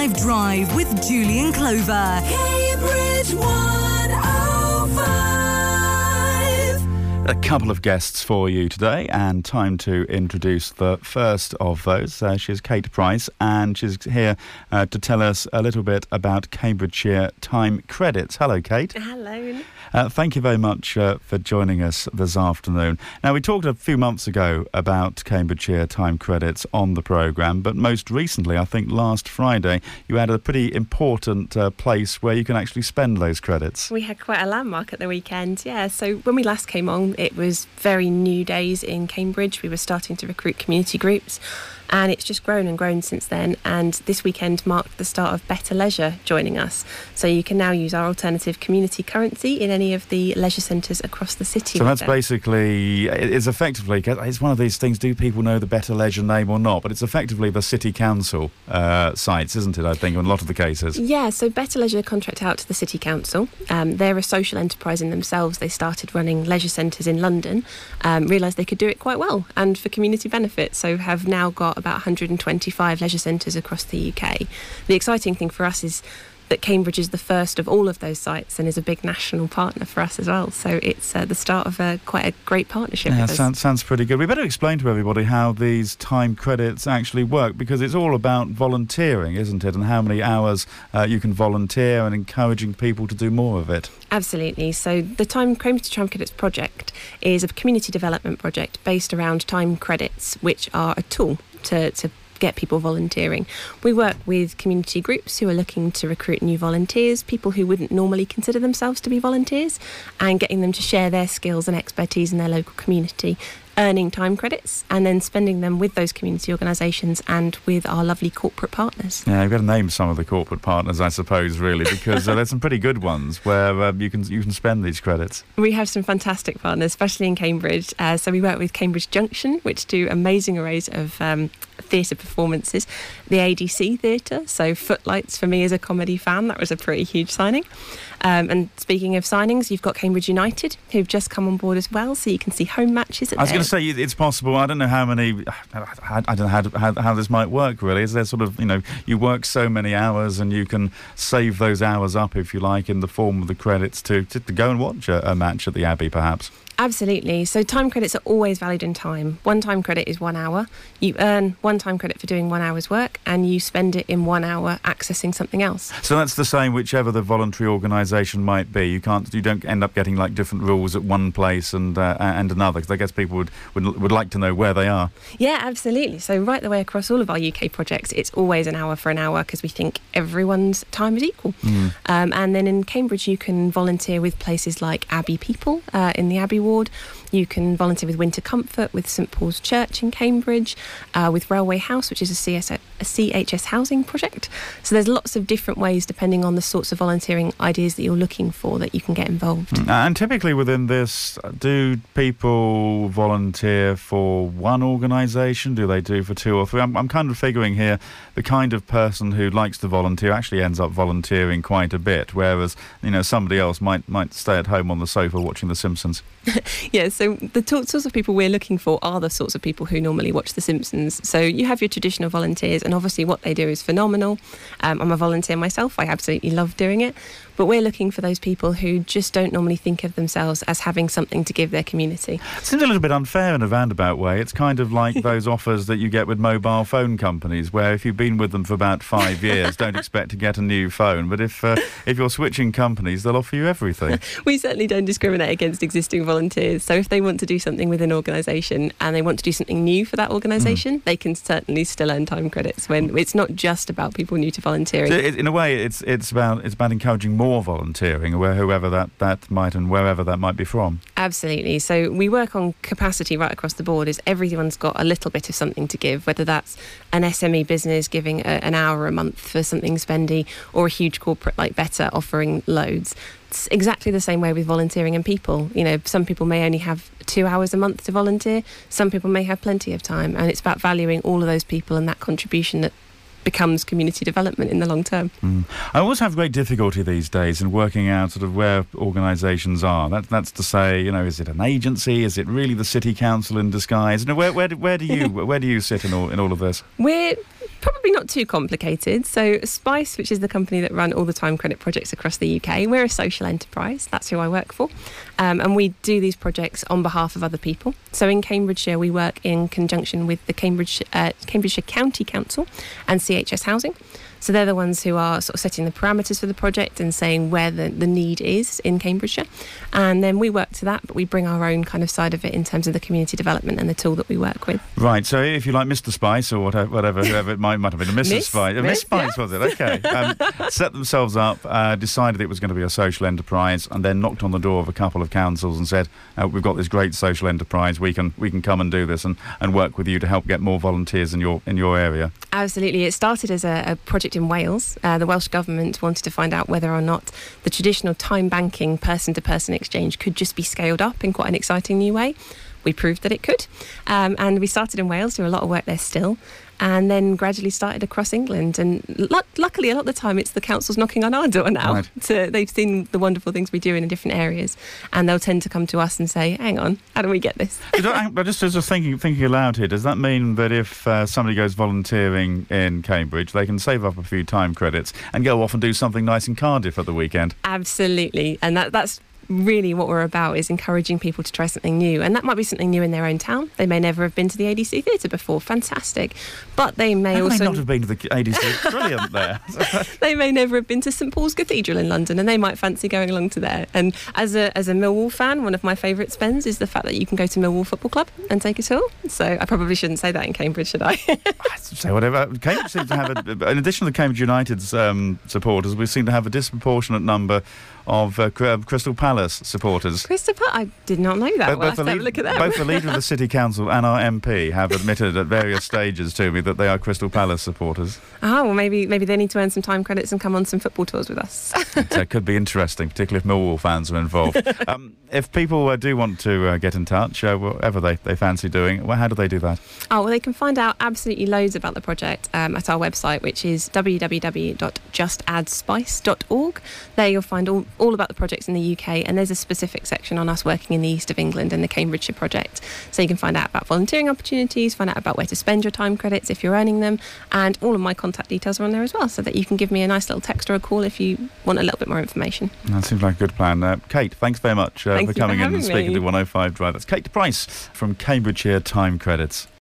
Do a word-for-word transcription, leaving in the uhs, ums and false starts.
five Drive with Julian Clover. Cambridge one oh five. A couple of guests for you today, and time to introduce the first of those. Uh, she's Kate Price, and she's here uh, to tell us a little bit about Cambridgeshire Time Credits. Hello, Kate. Hello. Uh, thank you very much uh, for joining us this afternoon. Now, we talked a few months ago about Cambridgeshire Time Credits on the programme, but most recently, I think last Friday, you had a pretty important uh, place where you can actually spend those credits. We had quite a landmark at the weekend, yeah. So when we last came on, it was very new days in Cambridge. We were starting to recruit community groups, and it's just grown and grown since then. And this weekend marked the start of Better Leisure joining us. So you can now use our alternative community currency in any of the leisure centres across the city. So that's basically, it's effectively, it's one of these things, do people know the Better Leisure name or not? But it's effectively the City Council uh, sites, isn't it, I think, in a lot of the cases? Yeah, so Better Leisure contract out to the City Council. Um, they're a social enterprise in themselves. They started running leisure centres in London, um, realised they could do it quite well and for community benefit, so have now got about one hundred twenty-five leisure centres across the U K. The exciting thing for us is that Cambridge is the first of all of those sites and is a big national partner for us as well. So it's uh, the start of a, quite a great partnership. Yeah, with us. sounds, sounds pretty good. We better explain to everybody how these time credits actually work, because it's all about volunteering, isn't it? And how many hours uh, you can volunteer, and encouraging people to do more of it. Absolutely. So the Time Cambridge Time Credits project is a community development project based around time credits, which are a tool to, to get people volunteering. We work with community groups who are looking to recruit new volunteers, people who wouldn't normally consider themselves to be volunteers, and getting them to share their skills and expertise in their local community, earning time credits and then spending them with those community organisations and with our lovely corporate partners. Yeah, you've got to name some of the corporate partners, I suppose, really, because uh, there's some pretty good ones where uh, you can you can spend these credits. We have some fantastic partners, especially in Cambridge. Uh, so we work with Cambridge Junction, which do amazing arrays of um, theatre performances. The A D C Theatre, so Footlights for me as a comedy fan, that was a pretty huge signing. Um, and speaking of signings, you've got Cambridge United, who've just come on board as well, so you can see home matches at I was their... going to say, it's possible. I don't know how many, I don't know how, how, how this might work, really. Is there sort of, you know, you work so many hours and you can save those hours up, if you like, in the form of the credits to, to, to go and watch a, a match at the Abbey, perhaps? Absolutely. So time credits are always valued in time. One time credit is one hour. You earn one time credit for doing one hour's work, and you spend it in one hour accessing something else. So that's the same whichever the voluntary organisation might be. You can't, you don't end up getting like different rules at one place and uh, and another, because I guess people would, would would like to know where they are. Yeah, absolutely. So right the way across all of our U K projects, it's always an hour for an hour, because we think everyone's time is equal. Mm. Um, and then in Cambridge, you can volunteer with places like Abbey People uh, in the Abbey Ward. You can volunteer with Winter Comfort, with St Paul's Church in Cambridge, uh, with Railway House, which is a, C S, a C H S housing project. So there's lots of different ways, depending on the sorts of volunteering ideas that you're looking for, that you can get involved. And typically within this, do people volunteer for one organisation? Do they do for two or three? I'm, I'm kind of figuring here the kind of person who likes to volunteer actually ends up volunteering quite a bit, whereas, you know, somebody else might, might stay at home on the sofa watching The Simpsons. Yeah, so the t- sorts of people we're looking for are the sorts of people who normally watch The Simpsons. So you have your traditional volunteers, and obviously what they do is phenomenal. Um, I'm a volunteer myself. I absolutely love doing it. But we're looking for those people who just don't normally think of themselves as having something to give their community. It seems a little bit unfair in a roundabout way. It's kind of like those offers that you get with mobile phone companies, where if you've been with them for about five years, don't expect to get a new phone. But if uh, if you're switching companies, they'll offer you everything. We certainly don't discriminate against existing volunteers. So if they want to do something with an organisation and they want to do something new for that organisation, mm. they can certainly still earn time credits. When it's not just about people new to volunteering. So it, in a way, it's it's about it's about encouraging more volunteering, where whoever that, that might and wherever that might be from. Absolutely. So we work on capacity right across the board. Is everyone's got a little bit of something to give, whether that's an S M E business giving a, an hour a month for something spendy, or a huge corporate like Better offering loads. It's exactly the same way with volunteering and people. You know, some people may only have two hours a month to volunteer. Some people may have plenty of time, and it's about valuing all of those people and that contribution that becomes community development in the long term. Mm. I always have great difficulty these days in working out sort of where organisations are. That, that's to say, you know, is it an agency? Is it really the city council in disguise? You know, where where do, where do you where do you sit in all in all of this? We're Probably not too complicated. So Spice, which is the company that run all the time credit projects across the U K, we're a social enterprise. That's who I work for. Um, and we do these projects on behalf of other people. So in Cambridgeshire, we work in conjunction with the Cambridge, uh, Cambridgeshire County Council and C H S Housing. So they're the ones who are sort of setting the parameters for the project and saying where the, the need is in Cambridgeshire. And then we work to that, but we bring our own kind of side of it in terms of the community development and the tool that we work with. Right, so if you like Mister Spice or whatever, whatever whoever it might, might have been, Missus Miss, Spice, Miss, Miss Spice yeah. was it? Okay. Um, set themselves up, uh, decided it was going to be a social enterprise, and then knocked on the door of a couple of councils and said, uh, we've got this great social enterprise, we can we can come and do this and, and work with you to help get more volunteers in your in your area. Absolutely. It started as a, a project in Wales. Uh, the Welsh Government wanted to find out whether or not the traditional time banking person-to-person exchange could just be scaled up in quite an exciting new way. We proved that it could. Um, and we started in Wales, do a lot of work there still, and then gradually started across England. And lu- luckily, a lot of the time, it's the councils knocking on our door now. Right. To, they've seen the wonderful things we do in different areas, and they'll tend to come to us and say, hang on, how do we get this? But just as thinking thinking aloud here, does that mean that if uh, somebody goes volunteering in Cambridge, they can save up a few time credits and go off and do something nice in Cardiff at the weekend? Absolutely. And that that's really what we're about, is encouraging people to try something new, and that might be something new in their own town. They may never have been to the A D C Theatre before, fantastic, but they may How also may not have been to the A D C. Brilliant there. they may never have been to St Paul's Cathedral in London, and they might fancy going along to there. And as a as a Millwall fan, one of my favourite spends is the fact that you can go to Millwall Football Club and take a tour. So I probably shouldn't say that in Cambridge, should I? Say whatever. Cambridge seems to have, a, in addition to the Cambridge United's um, supporters, we seem to have a disproportionate number of uh, Crystal Palace supporters. Crystal Palace? I did not know that. Both, We'll have both to have a lead, look at them. both the leader of the City Council and our M P have admitted at various stages to me that they are Crystal Palace supporters. Ah, well, maybe maybe they need to earn some time credits and come on some football tours with us. It uh, could be interesting, particularly if Millwall fans are involved. um, if people uh, do want to uh, get in touch, uh, whatever they, they fancy doing, well, how do they do that? Oh, well, they can find out absolutely loads about the project um, at our website, which is w w w dot just add spice dot org. There you'll find all, all about the projects in the U K, and there's a specific section on us working in the east of England and the Cambridgeshire project. So you can find out about volunteering opportunities, find out about where to spend your time credits if you're earning them, and all of my contact details are on there as well, so that you can give me a nice little text or a call if you want a little bit more information. That seems like a good plan. Uh, Kate, thanks very much uh, for coming for in and speaking me. to one oh five Drive. That's Kate Price from Cambridgeshire Time Credits.